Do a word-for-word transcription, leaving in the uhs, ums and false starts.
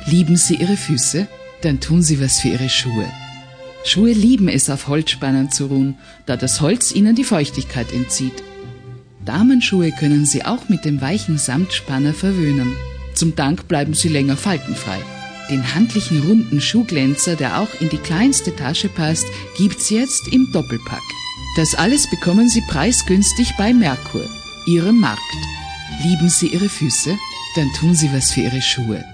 Lieben Sie Ihre Füße? Dann tun Sie was für Ihre Schuhe. Schuhe lieben es, auf Holzspannen zu ruhen, da das Holz ihnen die Feuchtigkeit entzieht. Damenschuhe können Sie auch mit dem weichen Samtspanner verwöhnen. Zum Dank bleiben sie länger faltenfrei. Den handlichen runden Schuhglänzer, der auch in die kleinste Tasche passt, gibt's jetzt im Doppelpack. Das alles bekommen Sie preisgünstig bei Merkur, Ihrem Markt. Lieben Sie Ihre Füße? Dann tun Sie was für Ihre Schuhe.